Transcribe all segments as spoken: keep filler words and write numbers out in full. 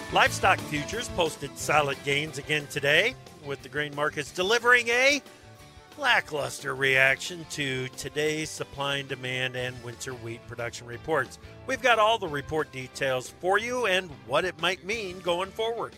Livestock futures posted solid gains again today, with the grain markets delivering a lackluster reaction to today's supply and demand and winter wheat production reports. We've got all the report details for you and what it might mean going forward.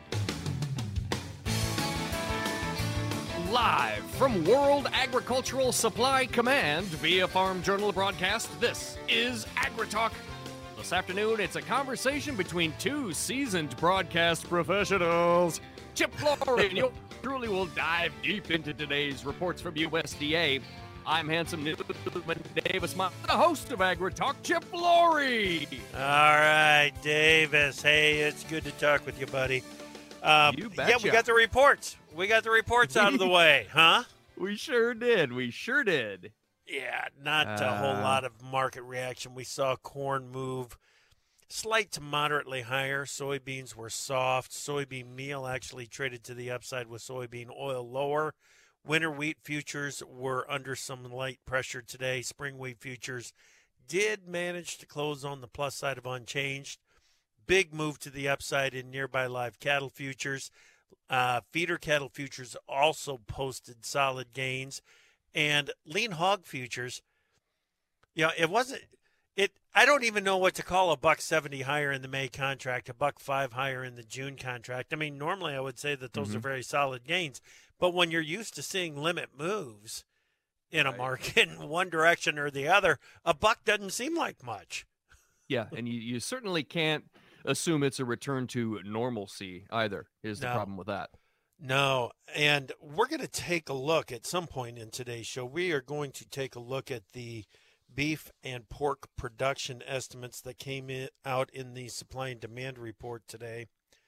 Live from World Agricultural Supply Command via Farm Journal broadcast, this is AgriTalk. This afternoon, it's a conversation between two seasoned broadcast professionals. Chip Flory and yours truly will dive deep into today's reports from U S D A. I'm handsome Newman Davis, the host of AgriTalk, Chip Flory. All right, Davis. Hey, it's good to talk with you, buddy. Um, you betcha. Yeah, we got the reports. We got the reports out of the way, huh? We sure did. We sure did. Yeah, not uh, a whole lot of market reaction. We saw corn move slight to moderately higher. Soybeans were soft. Soybean meal actually traded to the upside with soybean oil lower. Winter wheat futures were under some light pressure today. Spring wheat futures did manage to close on the plus side of unchanged. Big move to the upside in nearby live cattle futures. Uh, feeder cattle futures also posted solid gains. And lean hog futures, you know, it wasn't, it, I don't even know what to call a buck seventy higher in the May contract, a buck five higher in the June contract. I mean, normally I would say that those mm-hmm. are very solid gains, but when you're used to seeing limit moves in a right. market in one direction or the other, a buck doesn't seem like much. Yeah, and you, you certainly can't assume it's a return to normalcy either, is the no. problem with that. No, and we're going to take a look at some point in today's show. We are going to take a look at the beef and pork production estimates that came in, out in the supply and demand report today.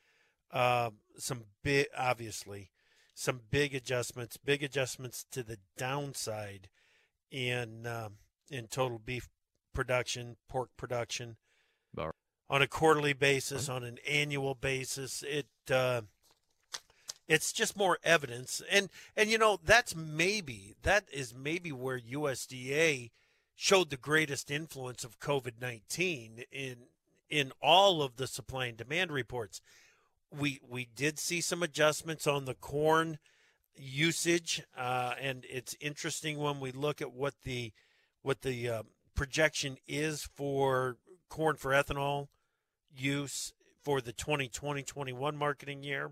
Uh, some big, obviously, some big adjustments, big adjustments to the downside in uh, in total beef production, pork production, right. on a quarterly basis, on an annual basis. It. Uh, It's just more evidence. And, and, you know, that's maybe, that is maybe where U S D A showed the greatest influence of COVID nineteen in, in all of the supply and demand reports. We, we did see some adjustments on the corn usage. Uh, and it's interesting when we look at what the, what the uh, projection is for corn for ethanol use for the twenty twenty twenty-one marketing year.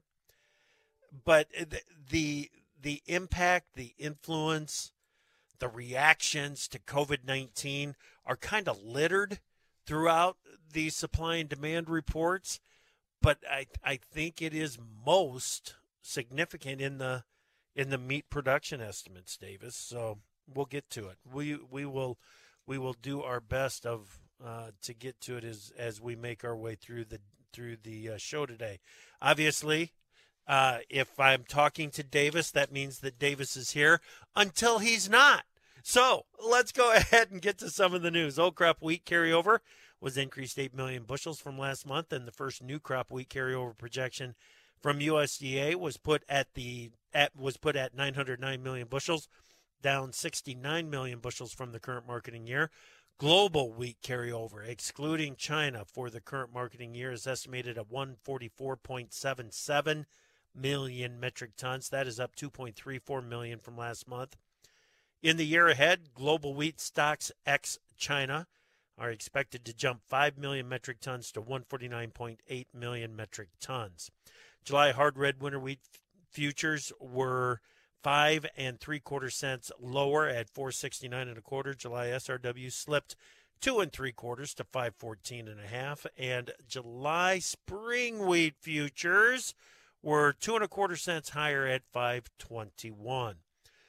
But the the impact, the influence, the reactions to COVID nineteen are kind of littered throughout the supply and demand reports. But I I think it is most significant in the in the meat production estimates, Davis. So we'll get to it. We we will we will do our best of uh, to get to it as as we make our way through the through the uh, show today. Obviously. Uh, if I'm talking to Davis, that means that Davis is here until he's not. So let's go ahead and get to some of the news. Old crop wheat carryover was increased eight million bushels from last month, and the first new crop wheat carryover projection from U S D A was put at the at was put at nine hundred nine million bushels, down sixty-nine million bushels from the current marketing year. Global wheat carryover, excluding China, for the current marketing year is estimated at one forty-four point seven seven million metric tons. That is up two point three four million from last month. In the year ahead, global wheat stocks ex-China are expected to jump five million metric tons to one forty-nine point eight million metric tons. July hard red winter wheat futures were five and three quarter cents lower at four sixty-nine and a quarter. July S R W slipped two and three quarters to five fourteen and a half, and July spring wheat futures were two and a quarter cents higher at five twenty-one.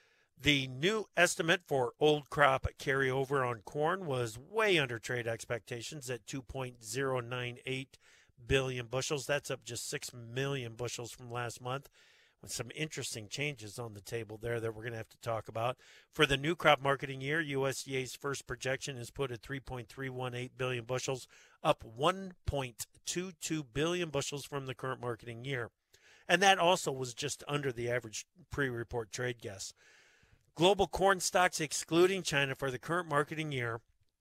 The new estimate for old crop carryover on corn was way under trade expectations at two point zero nine eight billion bushels. That's up just six million bushels from last month, with some interesting changes on the table there that we're going to have to talk about. For the new crop marketing year, U S D A's first projection is put at three point three one eight billion bushels, up one point two two billion bushels from the current marketing year. And that also was just under the average pre-report trade guess. Global corn stocks, excluding China, for the current marketing year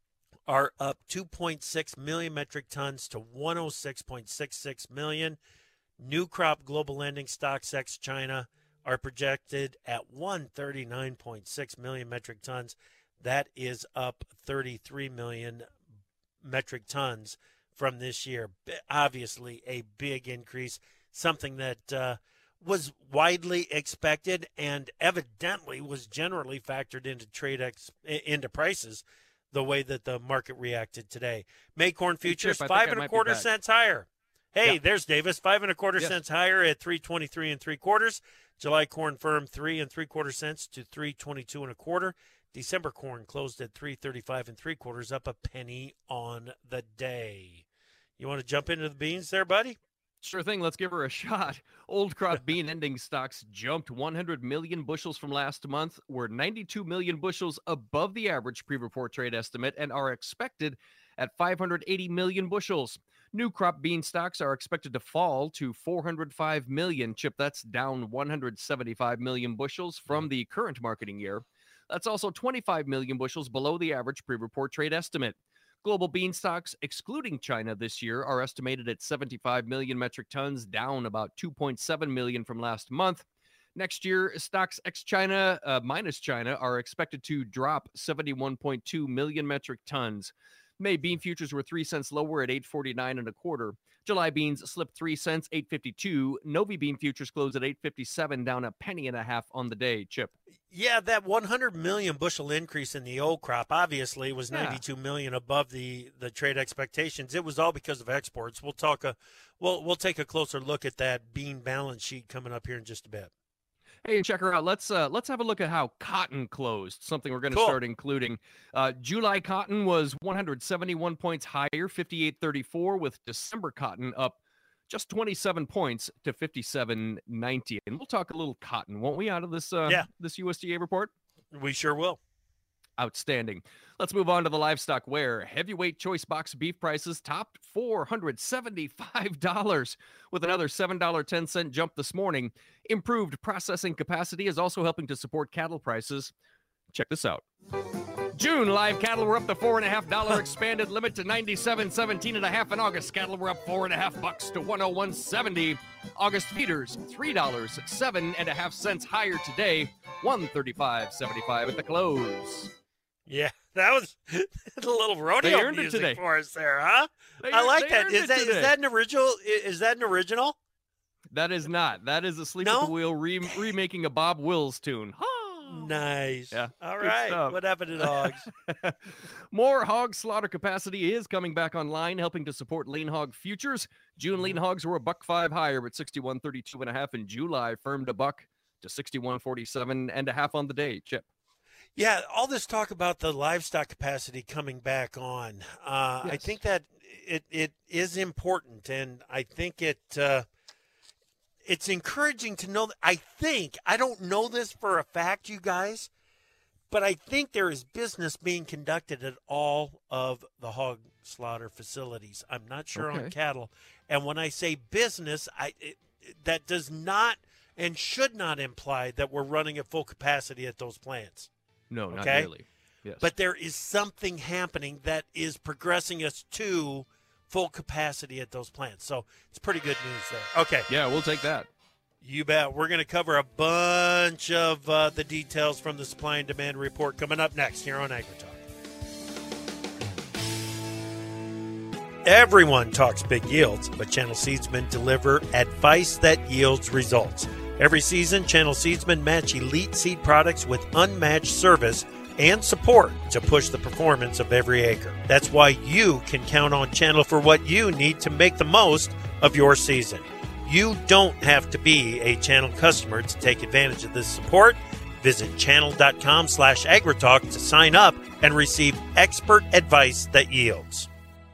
are up two point six million metric tons to one oh six point six six million. New crop global ending stocks ex-China are projected at one hundred thirty-nine point six million metric tons. That is up thirty-three million metric tons from this year. Obviously, a big increase, something that uh, was widely expected and evidently was generally factored into trade ex- into prices the way that the market reacted today. May corn futures, Chip, five and a quarter cents higher. Hey, yeah. there's Davis, five and a quarter yes. cents higher at three twenty-three and three quarters. July corn firm three and three quarter cents to three twenty-two and a quarter. December corn closed at three thirty-five and three quarters, up a penny on the day. You want to jump into the beans there, buddy? Sure thing. Let's give her a shot. Old crop bean ending stocks jumped one hundred million bushels from last month, were ninety-two million bushels above the average pre-report trade estimate, and are expected at five hundred eighty million bushels. New crop bean stocks are expected to fall to four hundred five million. Chip, that's down one hundred seventy-five million bushels from the current marketing year. That's also twenty-five million bushels below the average pre-report trade estimate. Global bean stocks, excluding China this year, are estimated at seventy-five million metric tons, down about two point seven million from last month. Next year, stocks ex-China, uh, minus China, are expected to drop seventy-one point two million metric tons. May bean futures were three cents lower at eight forty-nine and a quarter. July beans slipped three cents, eight fifty-two. Novi bean futures closed at eight fifty-seven, down a penny and a half on the day. Chip. Yeah, that one hundred million bushel increase in the old crop obviously was Yeah. ninety-two million above the, the trade expectations. It was all because of exports. We'll talk a we'll we'll take a closer look at that bean balance sheet coming up here in just a bit. Hey, check her out. Let's uh, let's have a look at how cotton closed. Something we're going to Cool. start including. Uh, July cotton was one hundred seventy-one points higher, fifty-eight thirty-four, with December cotton up just twenty-seven points to fifty-seven ninety. And we'll talk a little cotton, won't we, out of this uh, Yeah. this U S D A report? We sure will. Outstanding. Let's move on to the livestock where heavyweight choice box beef prices topped four hundred seventy-five dollars with another seven dollars and ten cents jump this morning. Improved processing capacity is also helping to support cattle prices. Check this out. June live cattle were up the four and a half dollar expanded limit to ninety-seven seventeen and a half. In August, cattle were up four and a half bucks to one oh one seventy. August feeders three dollars seven and a half cents higher today, one thirty-five seventy-five at the close. Yeah, that was a little They rodeo earned it music today. for us there, huh? They I earned- like they that. earned Is it that is today. that an original? Is that an original? That is not. That is a Sleep No? at the Wheel re- remaking a Bob Wills tune. Nice. Yeah, All good right. stuff. What happened to dogs? More hog slaughter capacity is coming back online, helping to support lean hog futures. June lean hogs were a buck five higher at sixty-one thirty-two and a half. In July, firmed a buck to sixty-one forty-seven and a half on the day. Chip. Yeah, all this talk about the livestock capacity coming back on. Uh, I Yes. think that it it is important, and I think it uh, it's encouraging to know that I think I don't know this for a fact, you guys, but I think there is business being conducted at all of the hog slaughter facilities. I'm not sure on Okay. cattle, and when I say business, I it, that does not and should not imply that we're running at full capacity at those plants. No, not Okay. nearly. Yes. But there is something happening that is progressing us to full capacity at those plants. So it's pretty good news there. Okay, yeah, we'll take that. you bet. We're going to cover a bunch of uh, the details from the supply and demand report coming up next here on AgriTalk. Everyone talks big yields, but Channel Seedsmen deliver advice that yields results. Every season, Channel Seedsmen match elite seed products with unmatched service and support to push the performance of every acre. That's why you can count on Channel for what you need to make the most of your season. You don't have to be a Channel customer to take advantage of this support. Visit channel.com slash agritalk to sign up and receive expert advice that yields.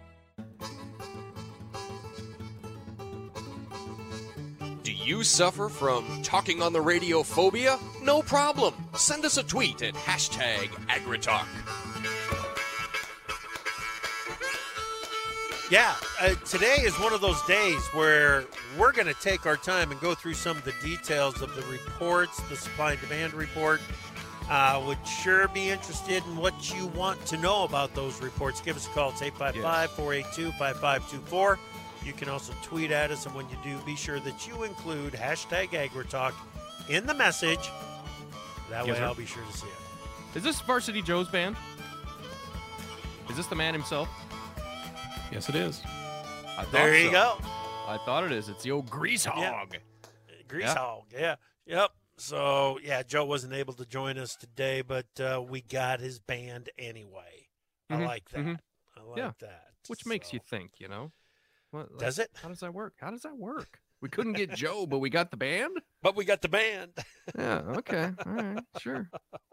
Do you suffer from talking on the radio phobia? No problem. Send us a tweet at hashtag AgriTalk. Yeah, uh, today is one of those days where we're going to take our time and go through some of the details of the reports, the supply and demand report, Uh, would sure be interested in what you want to know about those reports. Give us a call. It's eight five five, four eight two, five five two four. You can also tweet at us, and when you do, be sure that you include hashtag AgriTalk in the message. That Yes, way sir. I'll be sure to see it. Is this Varsity Joe's band? Is this the man himself? Yes, it is. I thought There you so. go. I thought it is. It's the old grease hog. Yeah. Grease Yeah. hog, yeah. Yep. So, yeah, Joe wasn't able to join us today, but uh, we got his band anyway. Mhm, I like that. mhm. I like Yeah. that. Which makes So- you think, you know? What, like, Does it? How does that work? How does that work? We couldn't get Joe, but we got the band? But we got the band. Yeah, okay. All right, sure.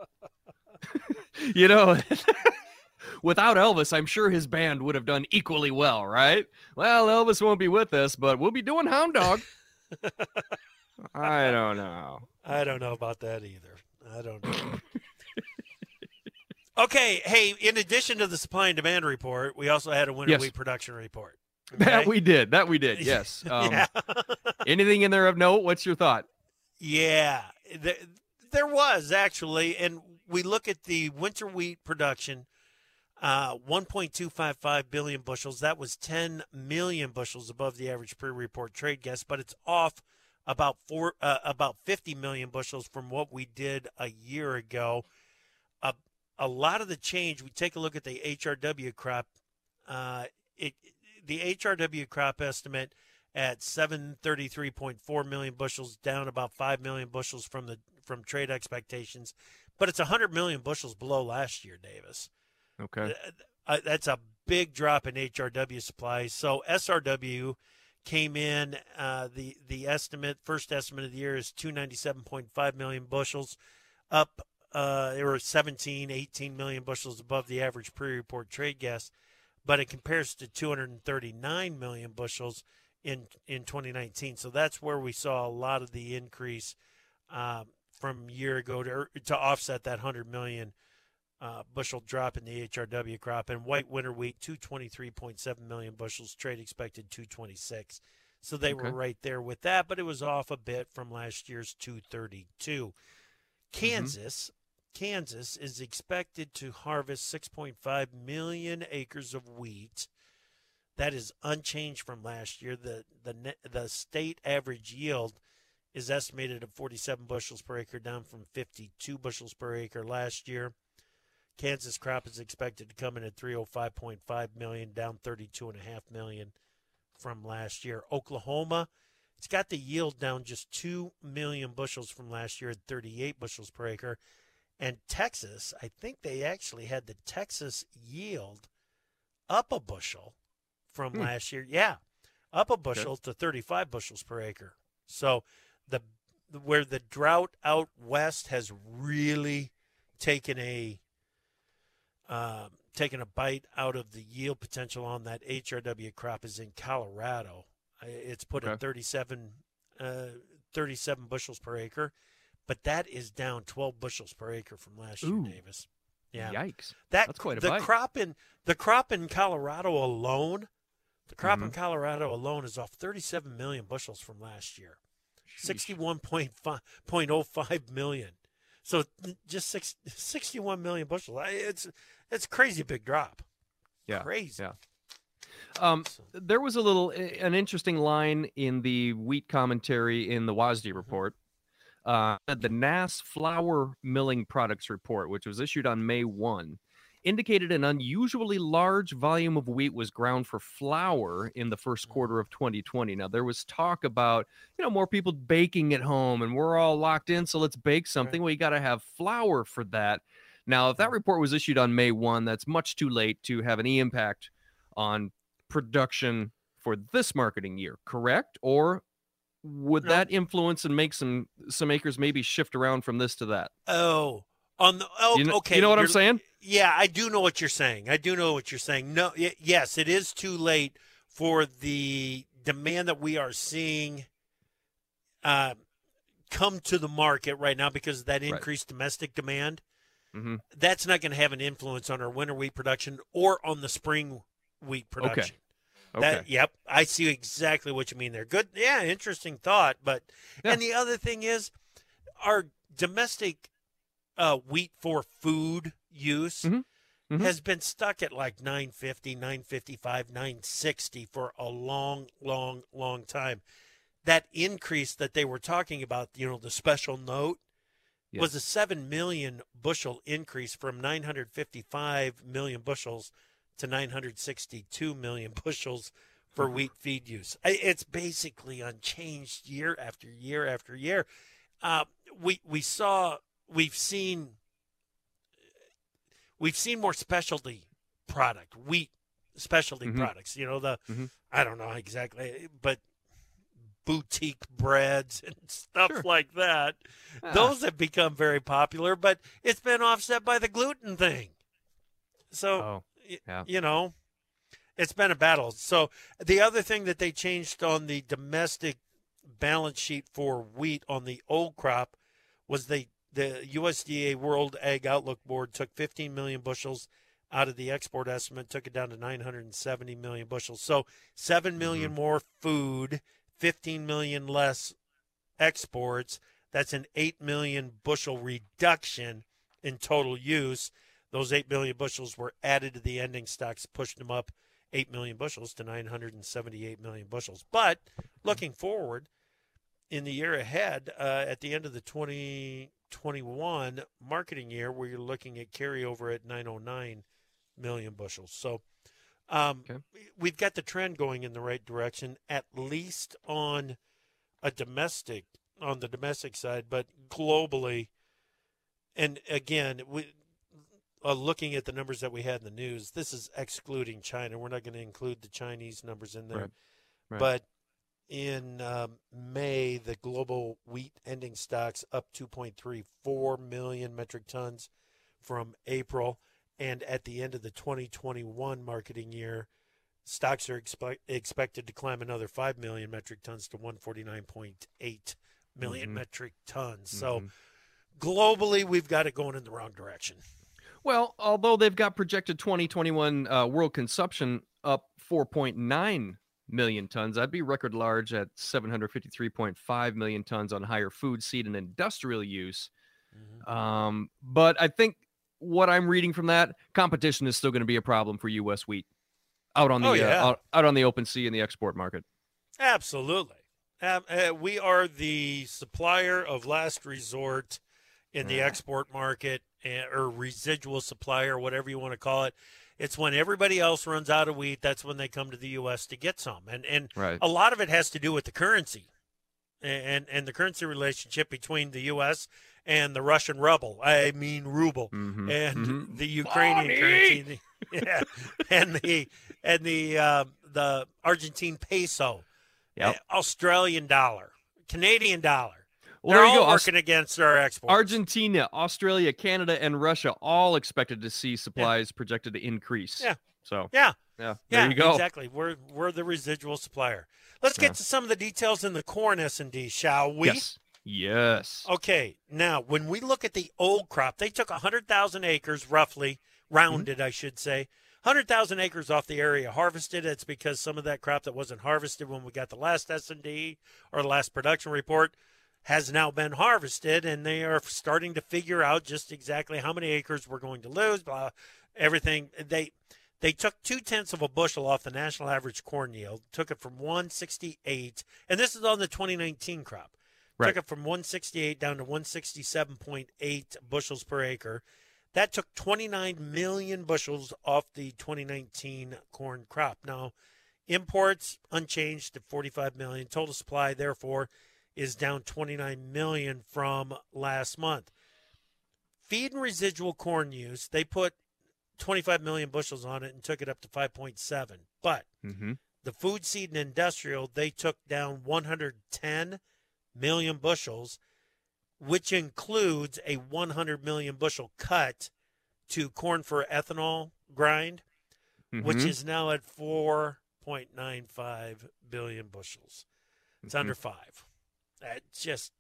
You know, without Elvis, I'm sure his band would have done equally well, right? Well, Elvis won't be with us, but we'll be doing Hound Dog. I don't know. I don't know about that either. I don't know. Okay, hey, in addition to the supply and demand report, we also had a winter Yes. wheat production report. That Okay? we did. That we did. Yes. Um, yeah. Anything in there of note? What's your thought? Yeah, there, there was actually, and we look at the winter wheat production, uh, one point two five five billion bushels. That was ten million bushels above the average pre-report trade guess, but it's off about four, uh, about fifty million bushels from what we did a year ago. A, a lot of the change. We take a look at the H R W crop. Uh, it the H R W crop estimate at seven thirty-three point four million bushels, down about five million bushels from the from trade expectations, but it's one hundred million bushels below last year, Davis. Okay. Uh, that's a big drop in H R W supplies. So S R W came in, uh, the the estimate, first estimate of the year is two ninety-seven point five million bushels, up uh, they were seventeen, eighteen million bushels above the average pre-report trade guess, but it compares to two hundred thirty-nine million bushels in in twenty nineteen. So that's where we saw a lot of the increase um, from a year ago to, to offset that one hundred million uh, bushel drop in the H R W crop. And white winter wheat, two twenty-three point seven million bushels, trade expected two twenty-six. So they Okay. were right there with that, but it was off a bit from last year's two thirty-two. Kansas, Kansas is expected to harvest six point five million acres of wheat. That is unchanged from last year. The the net, the state average yield is estimated at forty-seven bushels per acre, down from fifty-two bushels per acre last year. Kansas crop is expected to come in at three hundred five point five million, down thirty-two point five million from last year. Oklahoma, it's got the yield down just two million bushels from last year at thirty-eight bushels per acre. And Texas, I think they actually had the Texas yield up a bushel from Hmm. last year. Yeah, up a bushel to thirty-five bushels per acre. So the where the drought out west has really taken a um, taken a bite out of the yield potential on that H R W crop is in Colorado. I- It's put Okay. at thirty-seven, uh, thirty-seven bushels per acre, but that is down twelve bushels per acre from last Ooh. year, Davis. Yeah, Yikes. that That's quite a the bite. crop in the crop in Colorado alone. The crop in Mhm. Colorado alone is off thirty-seven million bushels from last year, sixty-one point oh five million. So just six, sixty-one million bushels. I- It's it's a crazy big drop. Yeah. Crazy. Yeah. Um, So- there was a little, an interesting line in the wheat commentary in the Mm-hmm. WASDE report. Uh, the N A S Flour Milling Products Report, which was issued on May first, indicated an unusually large volume of wheat was ground for flour in the first Mm-hmm. quarter of twenty twenty. Now, there was talk about, you know, more people baking at home and we're all locked in, so let's bake something. Well, you got to have flour for that. Now, if that report was issued on May first, that's much too late to have any impact on production for this marketing year, correct? Or would No. that influence and make some some acres maybe shift around from this to that? Oh, on the oh, You know, okay. you know what I'm you're- saying? Yeah, I do know what you're saying. I do know what you're saying. No, y- yes, it is too late for the demand that we are seeing uh, come to the market right now because of that Right. increased domestic demand. hmm That's not going to have an influence on our winter wheat production or on the spring wheat production. Okay. That, yep, I see exactly what you mean there. Good, yeah, interesting thought. But Yeah. and the other thing is, our domestic uh, wheat for food use Mhm. Mhm. has been stuck at like nine fifty, nine fifty-five, nine sixty for a long, long, long time. That increase that they were talking about, you know, the special note, Yes. was a seven million bushel increase from nine hundred fifty-five million bushels to nine hundred sixty-two million bushels for wheat feed use. I- It's basically unchanged year after year after year. Uh, we we saw we've seen we've seen more specialty product, wheat specialty Mhm. products. You know, the Mhm. I don't know exactly, but boutique breads and stuff Sure. like that. Ah. Those have become very popular, but it's been offset by the gluten thing. So, Oh, y- yeah. you know, it's been a battle. So the other thing that they changed on the domestic balance sheet for wheat on the old crop was they the U S D A World Ag Outlook Board took fifteen million bushels out of the export estimate, took it down to nine hundred seventy million bushels. So seven million more food, fifteen million less exports. That's an eight million bushel reduction in total use. Those eight million bushels were added to the ending stocks, pushed them up eight million bushels to nine hundred seventy-eight million bushels. But looking forward in the year ahead, uh, at the end of the twenty twenty-one marketing year, where you're looking at carryover at nine hundred nine million bushels. So um, Okay. we've got the trend going in the right direction, at least on a domestic, on the domestic side, but globally. And again, we, uh, looking at the numbers that we had in the news, this is excluding China. We're not going to include the Chinese numbers in there. Right. Right. But in um, May, the global wheat ending stocks up two point three four million metric tons from April. And at the end of the twenty twenty-one marketing year, stocks are expe- expected to climb another five million metric tons to one hundred forty-nine point eight million Mhm. metric tons. So Mhm. globally, we've got it going in the wrong direction. Well, although they've got projected twenty twenty-one uh, world consumption up four point nine million tons, that'd be record large at seven hundred fifty-three point five million tons on higher food, seed, and industrial use. Um, but I think what I'm reading from that, competition is still going to be a problem for U S wheat out on the Oh, yeah. uh, out, out on the open sea in the export market. Absolutely. Um, uh, we are the supplier of last resort in the export market, uh, or residual supplier, whatever you want to call it. It's when everybody else runs out of wheat, that's when they come to the U S to get some. And and Right. a lot of it has to do with the currency and, and the currency relationship between the U S and the Russian ruble. I mean ruble. Mhm. And Mhm. the Ukrainian Funny. currency. the- yeah. And the and the uh, the Argentine peso. Yep. uh, Australian dollar, Canadian dollar. Well, They're there you all go. Aus- working against our exports. Argentina, Australia, Canada, and Russia all expected to see supplies projected to increase. Yeah. So Yeah. yeah, Yeah, there you go. exactly. We're we're the residual supplier. Let's get Yeah. to some of the details in the corn S and D, shall we? Yes. Yes. Okay. Now, when we look at the old crop, they took one hundred thousand acres, roughly, rounded, Mm-hmm. I should say, one hundred thousand acres off the area harvested. It's because some of that crop that wasn't harvested when we got the last S and D or the last production report has now been harvested, and they are starting to figure out just exactly how many acres we're going to lose, blah, everything. They they took two-tenths of a bushel off the national average corn yield, took it from one sixty-eight, and this is on the twenty nineteen crop. Right. Took it from one sixty-eight down to one sixty-seven point eight bushels per acre. That took twenty-nine million bushels off the twenty nineteen corn crop. Now, imports unchanged at forty-five million. Total supply, therefore, is down twenty-nine million from last month. Feed and residual corn use, they put twenty-five million bushels on it and took it up to five point seven. But Mm-hmm. the food, seed, and industrial, they took down one hundred ten million bushels, which includes a one hundred million bushel cut to corn for ethanol grind, which Mhm. is now at four point nine five billion bushels. It's Mhm. under five. That's just,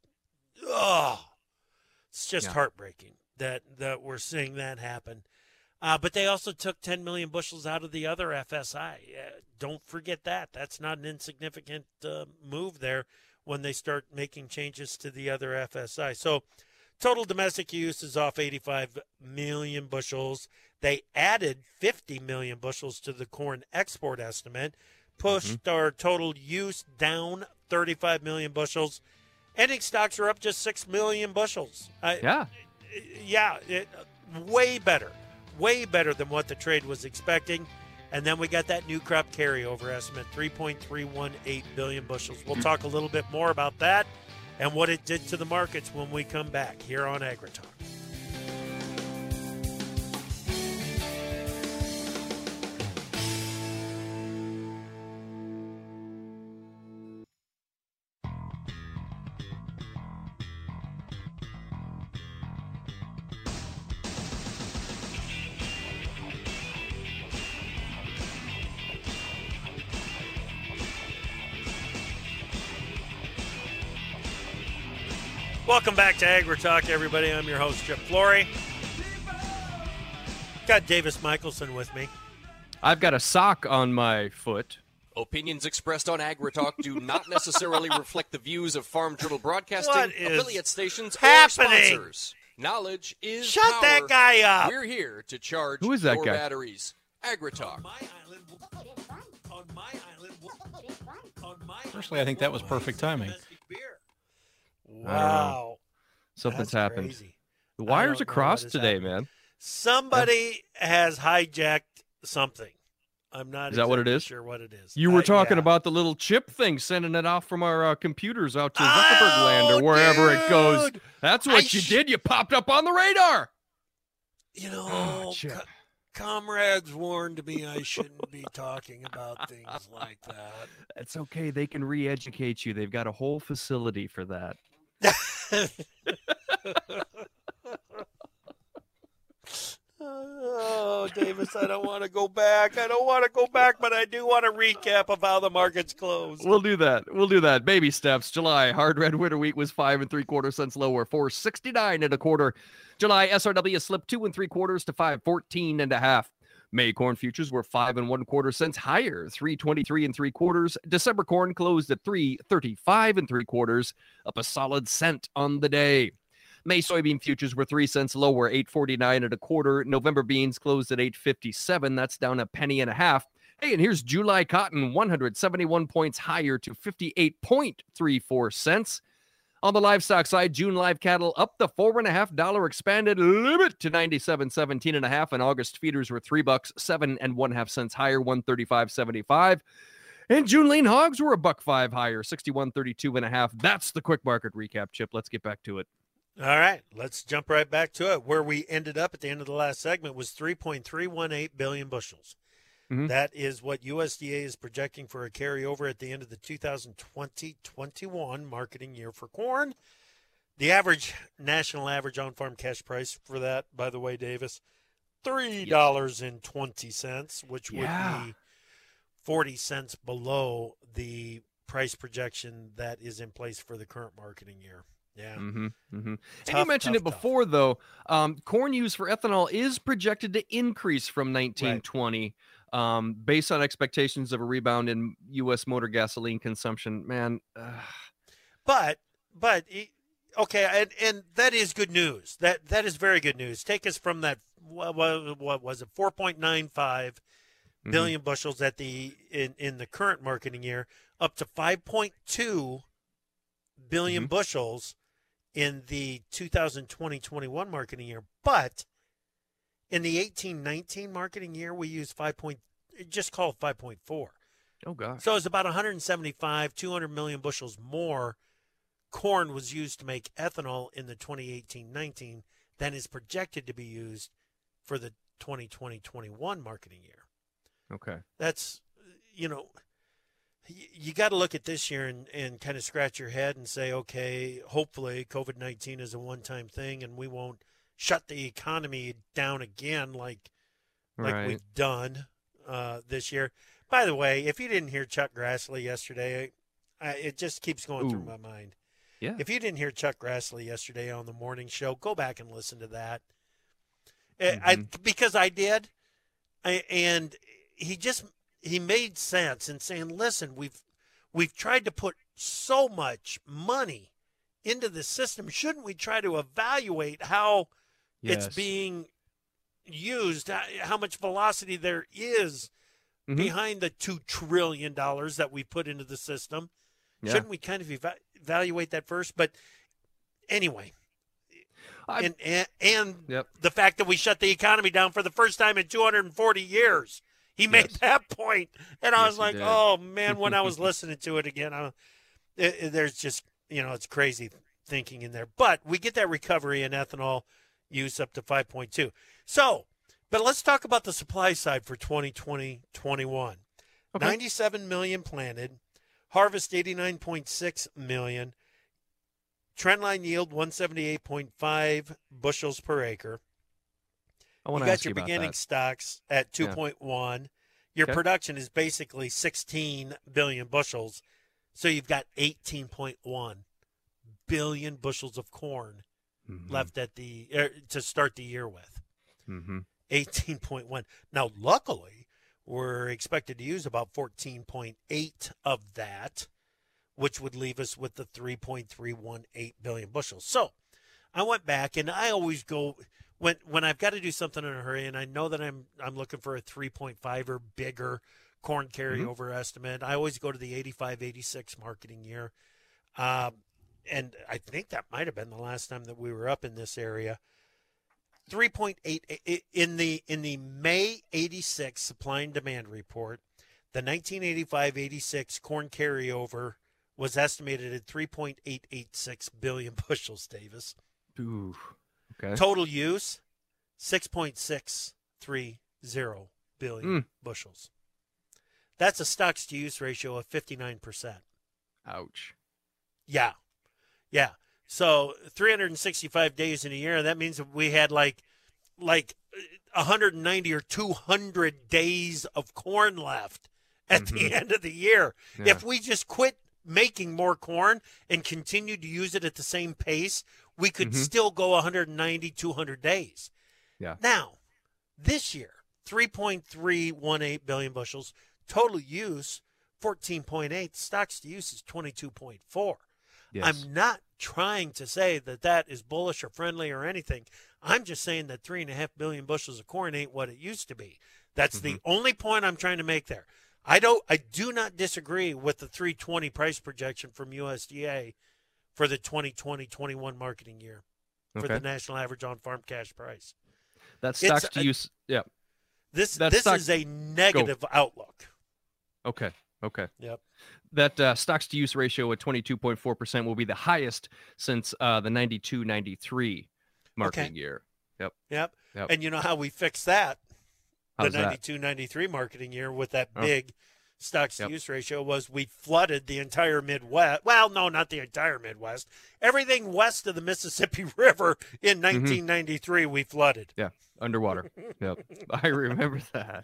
oh, it's just Yeah. heartbreaking that, that we're seeing that happen. Uh, but they also took ten million bushels out of the other F S I. Uh, don't forget that. That's not an insignificant uh, move there when they start making changes to the other F S I. So Total domestic use is off eighty-five million bushels. They added fifty million bushels to the corn export estimate, pushed mm-hmm. our total use down thirty-five million bushels. Ending stocks are up just six million bushels. I, yeah. Yeah, it, way better. Way better than what the trade was expecting. And then we got that new crop carryover estimate, three point three one eight billion bushels. We'll talk a little bit more about that and what it did to the markets when we come back here on AgriTalk. Welcome back to AgriTalk, everybody. I'm your host, Chip Flory. Got Davis Michelson with me. I've got a sock on my foot. Opinions expressed on AgriTalk do not necessarily reflect the views of Farm Journal Broadcasting, What is affiliate stations, happening? or sponsors. Knowledge is Shut power. that guy up. We're here to charge Who is that your guy? batteries. AgriTalk. On my island, on my island, on my Personally, I think that was perfect timing. Wow. Something's That's happened. crazy. The I wires don't know across what is today, happening. man. Somebody has hijacked something. I'm not Is that what it exactly is? sure what it is. You were Uh, talking yeah. about the little chip thing, sending it off from our uh, computers out to Zuckerberg land Oh, or wherever it goes. dude. That's what I you sh- did. You popped up on the radar. You know, Oh, Chip. co- comrades warned me I shouldn't be talking about things like that. It's okay. They can re-educate you. They've got a whole facility for that. Oh, Davis, I don't want to go back. I don't want to go back, but I do want a recap of how the market's closed. We'll do that. We'll do that. Baby steps. July hard red winter wheat was five and three quarter cents lower, four sixty nine and a quarter. July S R W slipped two and three quarters to five fourteen and a half. May corn futures were five and one quarter cents higher, three twenty three and three quarters. December corn closed at three thirty five and three quarters, up a solid cent on the day. May soybean futures were three cents lower, eight forty-nine and a quarter. November beans closed at eight fifty-seven. That's down a penny and a half. Hey, and here's July cotton, one hundred seventy-one points higher to fifty-eight point three four cents. On the livestock side, June live cattle up the four and a half dollar expanded limit to ninety-seven seventeen and a half. And August feeders were three bucks, seven and one half cents higher, one thirty-five seventy-five. And June lean hogs were a buck five higher, sixty-one thirty-two and a half. That's the quick market recap, Chip. Let's get back to it. All right, let's jump right back to it. Where we ended up at the end of the last segment was three point three one eight billion bushels. Mhm. That is what U S D A is projecting for a carryover at the end of the two thousand twenty twenty-one marketing year for corn. The average national average on-farm cash price for that, by the way, Davis, three dollars and twenty cents, which would Yeah. be forty cents below the price projection that is in place for the current marketing year. Yeah. Mm-hmm, mm-hmm. And you Tough, mentioned tough, it tough. before, though. Um, corn use for ethanol is projected to increase from nineteen twenty um, based on expectations of a rebound in U S motor gasoline consumption. Man, uh, But, but, e- okay, and, and that is good news. That That is very good news. Take us from that, what, what, what was it, four point nine five Mhm. billion bushels at the in, in the current marketing year up to five point two billion Mhm. bushels in the two thousand twenty twenty-one marketing year. But in the eighteen nineteen marketing year, we used five point, just call it five point four. oh, gosh. So it's about one hundred seventy-five, two hundred million bushels more corn was used to make ethanol in the twenty eighteen nineteen than is projected to be used for the twenty twenty twenty-one marketing year. Okay. That's, you know, y- you got to look at this year and, and kind of scratch your head and say, okay, hopefully COVID nineteen is a one-time thing and we won't shut the economy down again like like Right. we've done uh, this year. By the way, if you didn't hear Chuck Grassley yesterday, I, it just keeps going through Ooh. my mind. Yeah. If you didn't hear Chuck Grassley yesterday on the morning show, go back and listen to that. I, I Mhm. because I did, I, and he just he made sense in saying, listen, we've we've tried to put so much money into the system, shouldn't we try to evaluate how Yes. it's being used, how- how much velocity there is Mhm. behind the two trillion dollars that we put into the system? Yeah. Shouldn't we kind of eva- evaluate that first? But anyway, I- and, and and Yep. the fact that we shut the economy down for the first time in two hundred forty years, he made Yes. that point, and I Yes, was he like, did. oh man, when I was listening to it again, I, it, it- there's just you know it's crazy thinking in there. But we get that recovery in ethanol use up to five point two. So, but let's talk about the supply side for twenty twenty twenty-one. Okay. ninety-seven million planted, harvest eighty-nine point six million, trendline yield one seventy-eight point five bushels per acre. I You want to got ask your you about beginning that. stocks at two point one. Your Okay. production is basically sixteen billion bushels. So you've got eighteen point one billion bushels of corn Mhm. left at the er, to start the year with. Mhm. eighteen point one. Now, luckily, we're expected to use about fourteen point eight of that, which would leave us with the three point three one eight billion bushels. So I went back, and I always go when when I've got to do something in a hurry, and I know that I'm I'm looking for a three point five or bigger corn carryover estimate. I always go to the eighty-five eighty-six marketing year. Um, and I think that might have been the last time that we were up in this area. three point eight in the in the May eighty-six supply and demand report, the nineteen eighty-five eighty-six corn carryover was estimated at three point eight eight six billion bushels, Davis. Ooh. Okay. Total use six point six three zero billion Mm. bushels. That's a stocks to use ratio of fifty-nine percent. Ouch. Yeah. Yeah. So three hundred sixty-five days in a year, that means that we had like like one hundred ninety or two hundred days of corn left at the Mhm. end of the year. Yeah. If we just quit making more corn and continued to use it at the same pace, we could Mhm. still go one hundred ninety, two hundred days. Yeah. Now, this year, three point three one eight billion bushels, total use fourteen point eight, stocks to use is twenty-two point four. Yes. I'm not trying to say that that is bullish or friendly or anything. I'm just saying that three and a half billion bushels of corn ain't what it used to be. That's the only point I'm trying to make there. I don't. I do not disagree with the three twenty price projection from U S D A for the twenty twenty twenty-one marketing year for Okay. the national average on farm cash price. That it's stocks to a- use. Yeah. This That this stock- is a negative outlook. Okay. Okay. Yep. That uh, stocks to use ratio at twenty-two point four percent will be the highest since uh, the ninety-two ninety-three marketing year. Yep. Yep. Yep. And you know how we fixed that? How's the that? ninety-two ninety-three marketing year with that Oh. big stocks to Yep. use ratio was we flooded the entire Midwest. Well, no, not the entire Midwest. Everything west of the Mississippi River in nineteen ninety-three we flooded. Yeah. Underwater. Yep. I remember that.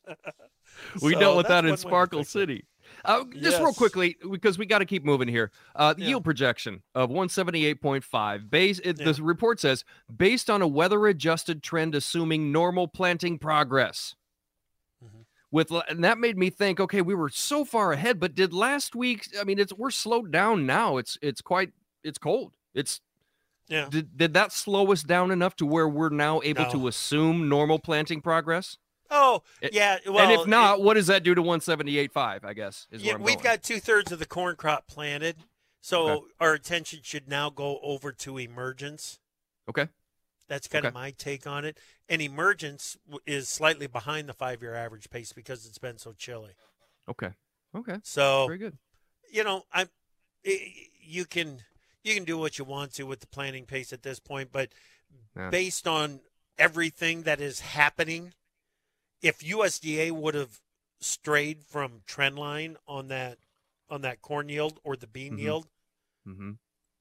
We So dealt with that's that in one way to Sparkle fix it. City. Uh, just real Yes. quickly, because we got to keep moving here. Uh, the Yeah. yield projection of one seventy-eight point five. Base, it, Yeah. The report says, based on a weather-adjusted trend assuming normal planting progress. Mhm. With And that made me think, okay, we were so far ahead, but did last week, I mean, it's we're slowed down now. It's it's quite, it's cold. It's Yeah. Did, did that slow us down enough to where we're now able No. to assume normal planting progress? Oh, It- yeah. Well, and if not, it- what does that do to one seventy-eight point five, I guess, is yeah, where I'm we've going. got two thirds of the corn crop planted. So Okay. our attention should now go over to emergence. Okay. That's kind of Okay. my take on it. And emergence w- is slightly behind the five year average pace because it's been so chilly. Okay. Okay. So, Very good. you know, I'm i- you can you can do what you want to with the planning pace at this point, but Yeah. based on everything that is happening, if U S D A would have strayed from trend line on that on that corn yield or the bean Mhm. yield, Mm-hmm.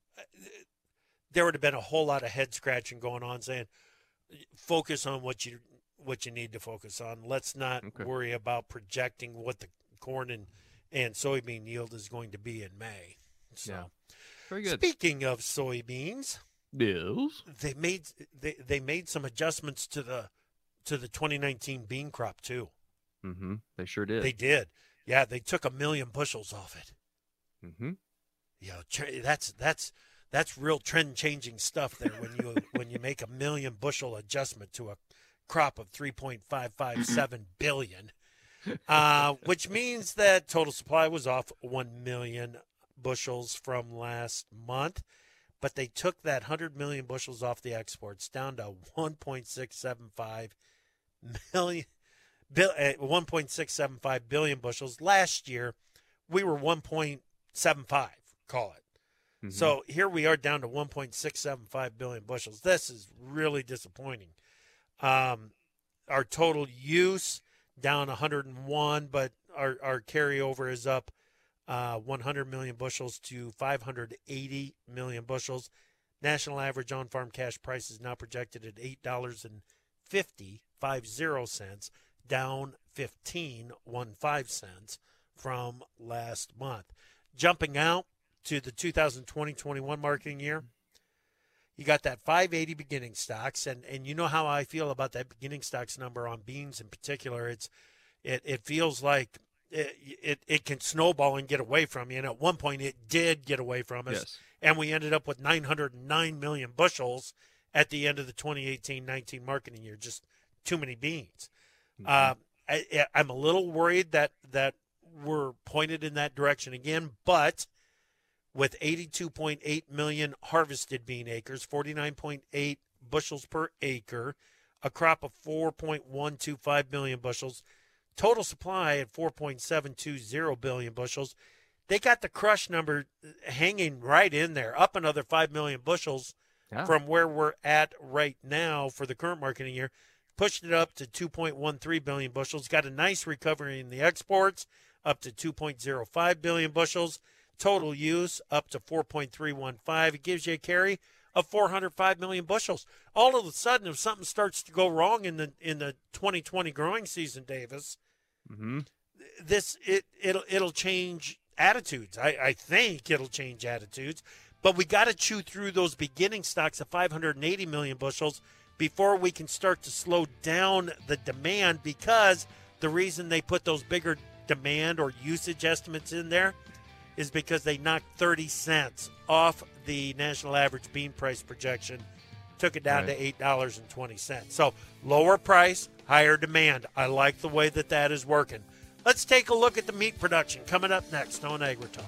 there would have been a whole lot of head scratching going on saying focus on what you what you need to focus on. Let's not Okay. worry about projecting what the corn and, and soybean yield is going to be in May. So Yeah. Very good. speaking of soybeans, Bills. they made they, they made some adjustments to the to the twenty nineteen bean crop too. Mm-hmm. They sure did. They did. Yeah, they took a million bushels off it. mm-hmm. You know, tr- that's that's that's real trend-changing stuff there when you when you make a million bushel adjustment to a crop of three point five five seven billion, uh, which means that total supply was off one million bushels from last month. But they took that one hundred million bushels off the exports down to one point six seven five million, one point six seven five billion bushels. Last year, we were one point seven five, call it. Mm-hmm. So here we are down to one point six seven five billion bushels. This is really disappointing. Um, our total use down one hundred one, but our, our carryover is up uh, one hundred million bushels to five hundred eighty million bushels. National average on-farm cash price is now projected at eight dollars and fifty cents, down fifteen cents from last month. Jumping out to the two thousand twenty twenty-one marketing year, you got that five eighty beginning stocks, and, and you know how I feel about that beginning stocks number on beans in particular. It's it it feels like it it, it can snowball and get away from you, and at one point it did get away from us, yes. And we ended up with nine hundred nine million bushels at the end of the twenty eighteen nineteen marketing year. Just too many beans. Mm-hmm. Uh, I, I'm a little worried that that we're pointed in that direction again, but with eighty-two point eight million harvested bean acres, forty-nine point eight bushels per acre, a crop of four point one two five billion bushels, total supply at four point seven two zero billion bushels. They got the crush number hanging right in there, up another five million bushels yeah. from where we're at right now for the current marketing year, pushed it up to two point one three billion bushels, got a nice recovery in the exports, up to two point zero five billion bushels. Total use up to four point three one five. It gives you a carry of four hundred five million bushels. All of a sudden, if something starts to go wrong in the in the twenty twenty growing season, Davis, mm-hmm. this it it'll it'll change attitudes. I, I think it'll change attitudes, but we got to chew through those beginning stocks of five hundred eighty million bushels before we can start to slow down the demand, because the reason they put those bigger demand or usage estimates in there is because they knocked thirty cents off the national average bean price projection, took it down right. to eight dollars and twenty cents. So lower price, higher demand. I like the way that that is working. Let's take a look at the meat production coming up next on AgriTalk.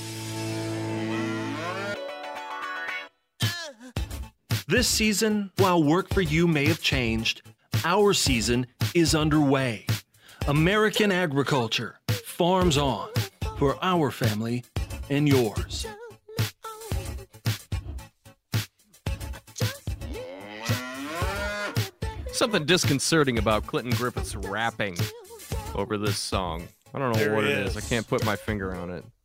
This season, while work for you may have changed, our season is underway. American agriculture, farms on. For our family and yours. Something disconcerting about Clinton Griffith's rapping over this song. I don't know there what is. it is. I can't put my finger on it.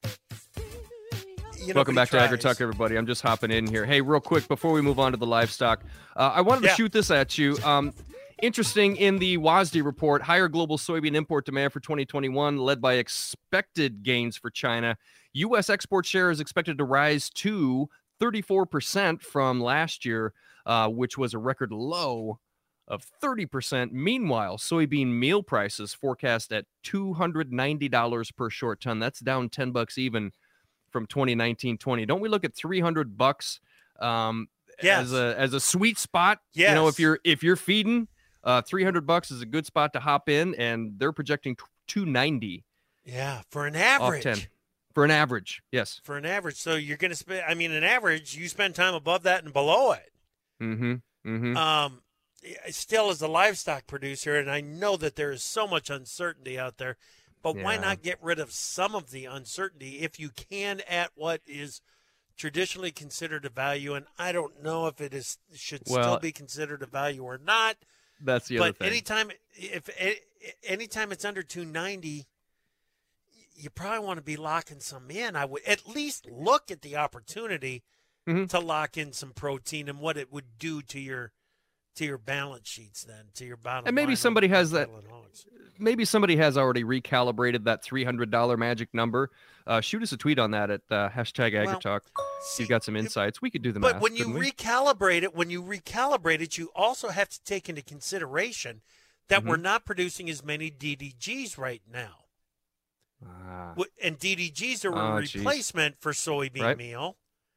You know, Welcome back tries. to AgriTalk, everybody. I'm just hopping in here. Hey, real quick, before we move on to the livestock, uh, I wanted to yeah. shoot this at you. Um, Interesting, in the W A S D report, higher global soybean import demand for twenty twenty-one led by expected gains for China. U S export share is expected to rise to thirty-four percent from last year, uh, which was a record low of thirty percent. Meanwhile, soybean meal prices forecast at two hundred ninety dollars per short ton. That's down ten bucks even from twenty nineteen twenty. Don't we look at three hundred bucks um, yes. as a as a sweet spot? Yes. You know, if you're if you're feeding. Uh, three hundred bucks is a good spot to hop in, and they're projecting two ninety. Yeah, for an average. Off ten. For an average, yes. For an average. So you're going to spend, I mean, an average, you spend time above that and below it. Mm-hmm. Mm-hmm. Um, still, as a livestock producer, and I know that there is so much uncertainty out there, but yeah. why not get rid of some of the uncertainty if you can at what is traditionally considered a value? And I don't know if it is should well, still be considered a value or not. That's the other but thing. anytime if anytime it's under two ninety, you probably want to be locking some in. I would at least look at the opportunity mm-hmm. to lock in some protein and what it would do to your to your balance sheets then, to your bottom line. And maybe somebody has that. Hogs. Maybe somebody has already recalibrated that three hundred dollars magic number. Uh, shoot us a tweet on that at uh, hashtag AgriTalk. Well, see, you've got some insights. We could do the but math. But when you we? recalibrate it, when you recalibrate it, you also have to take into consideration that mm-hmm. we're not producing as many D D Gs right now. Ah. And D D Gs are oh, a replacement geez. for soybean right. meal.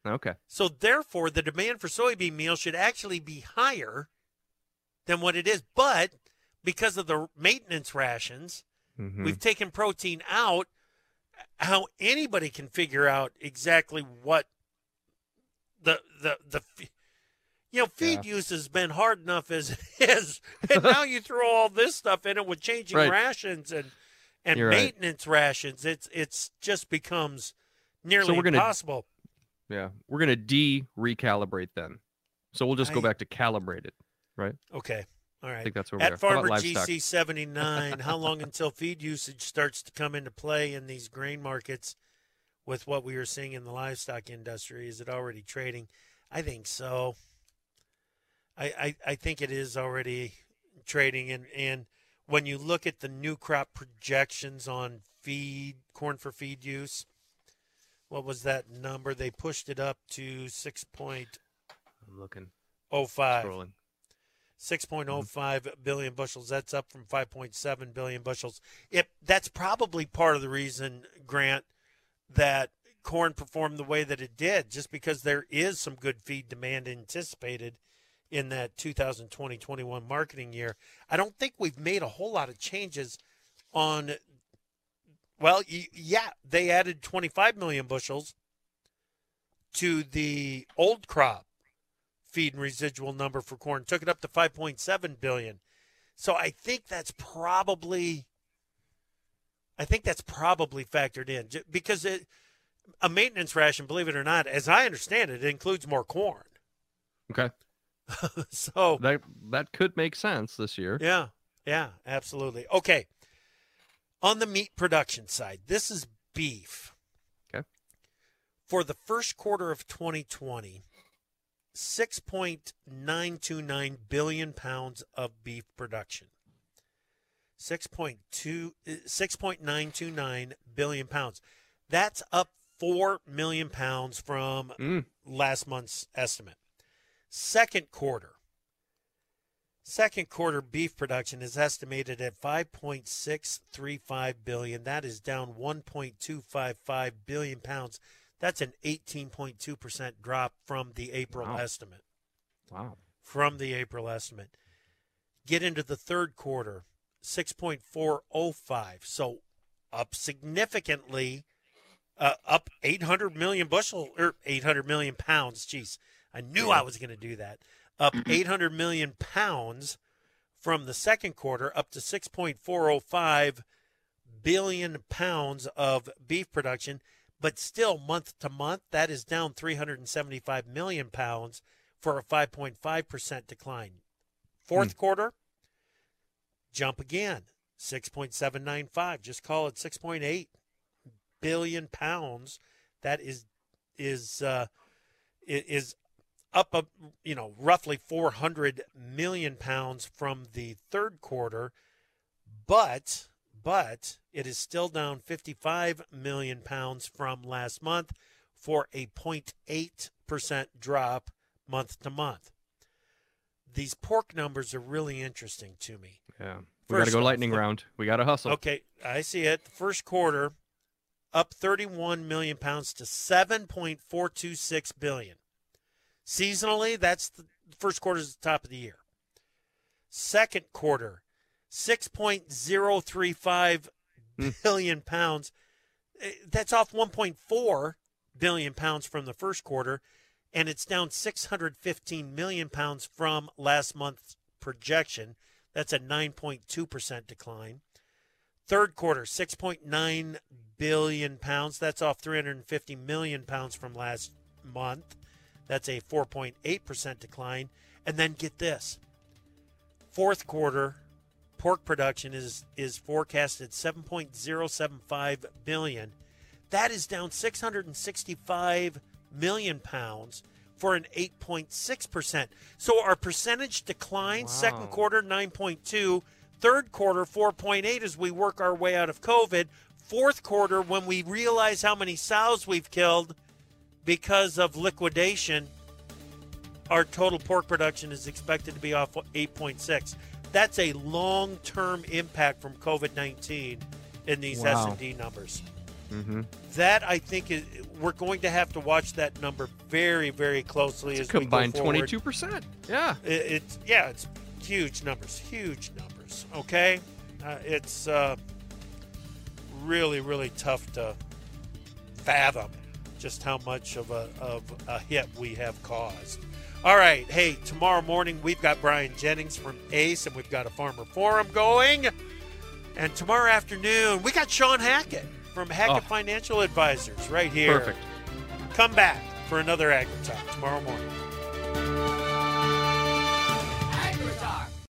Okay. So therefore, the demand for soybean meal should actually be higher than what it is. But because of the maintenance rations, Mm-hmm. we've taken protein out. How anybody can figure out exactly what the the the you know feed Yeah. use has been hard enough as it is, and now you throw all this stuff in it with changing Right. rations and and You're right. maintenance rations. It's it's just becomes nearly we're gonna- impossible. Yeah. We're going to de-recalibrate then. So we'll just go I- back to calibrated, right? Okay, all I right. think that's where we are. At How about Farmer G livestock? C seventy-nine, how long until feed usage starts to come into play in these grain markets with what we are seeing in the livestock industry? Is it already trading? I think so. I, I, I think it is already trading. And, and when you look at the new crop projections on feed, corn for feed use, what was that number? They pushed it up to six point I'm looking. oh five. Scrolling. six point oh five billion bushels. That's up from five point seven billion bushels. It, that's probably part of the reason, Grant, that corn performed the way that it did, just because there is some good feed demand anticipated in that two thousand twenty twenty-one marketing year. I don't think we've made a whole lot of changes on, well, y- yeah, they added twenty-five million bushels to the old crop feed and residual number for corn, took it up to five point seven billion. So I think that's probably I think that's probably factored in, j- because it, a maintenance ration, believe it or not, as I understand it, it includes more corn. Okay. So That that could make sense this year. yeah, yeah, absolutely. Okay. On the meat production side, this is beef. Okay. For the first quarter of twenty twenty, six point nine two nine billion pounds of beef production. six point nine two nine billion pounds. That's up four million pounds from Mm. last month's estimate. Second quarter. Second quarter beef production is estimated at five point six three five billion. That is down one point two five five billion pounds. That's an eighteen point two percent drop from the April Wow. estimate. Wow. From the April estimate. Get into the third quarter, six point four oh five. So up significantly, uh, up eight hundred million bushel, or eight hundred million pounds. Jeez, I knew I was going to do that. Up eight hundred million pounds from the second quarter, up to six point four oh five billion pounds of beef production. But still, month to month, that is down three hundred seventy-five million pounds for a five point five percent decline. Fourth quarter, jump again, six point seven nine five. Just call it six point eight billion pounds. That is is uh, i- is up a you know roughly four hundred million pounds from the third quarter, but but it is still down fifty-five million pounds from last month for a zero point eight percent drop month to month. These pork numbers are really interesting to me. Yeah. We got to First go off, lightning look- round. We got to hustle. Okay, I see it. The first quarter up thirty-one million pounds to seven point four two six billion. Seasonally, that's the first quarter is the top of the year. Second quarter, six point zero three five billion pounds. Eh, That's off one point four billion pounds from the first quarter, and it's down six hundred fifteen million pounds from last month's projection. That's a nine point two percent decline. Third quarter, six point nine billion pounds. That's off three hundred fifty million pounds from last month. That's a four point eight percent decline. And then get this. Fourth quarter, pork production is is forecasted seven point zero seven five billion. That is down six hundred sixty-five million pounds for an eight point six percent. So our percentage decline, Wow. second quarter nine point two, third quarter four point eight as we work our way out of COVID. Fourth quarter, when we realize how many sows we've killed because of liquidation, our total pork production is expected to be off eight point six. That's a long-term impact from COVID nineteen in these Wow. S and D numbers. Mm-hmm. That, I think, is, we're going to have to watch that number very, very closely as Combined we go forward. twenty-two percent. Yeah. It, it's yeah, it's huge numbers, huge numbers. Okay, uh, it's uh, really, really tough to fathom just how much of a of a hit we have caused. All right, hey, tomorrow morning we've got Brian Jennings from ACE, and we've got a Farmer Forum going. And tomorrow afternoon we got Sean Hackett from Hackett Oh. Financial Advisors right here. Perfect. Come back for another Agri Talk tomorrow morning.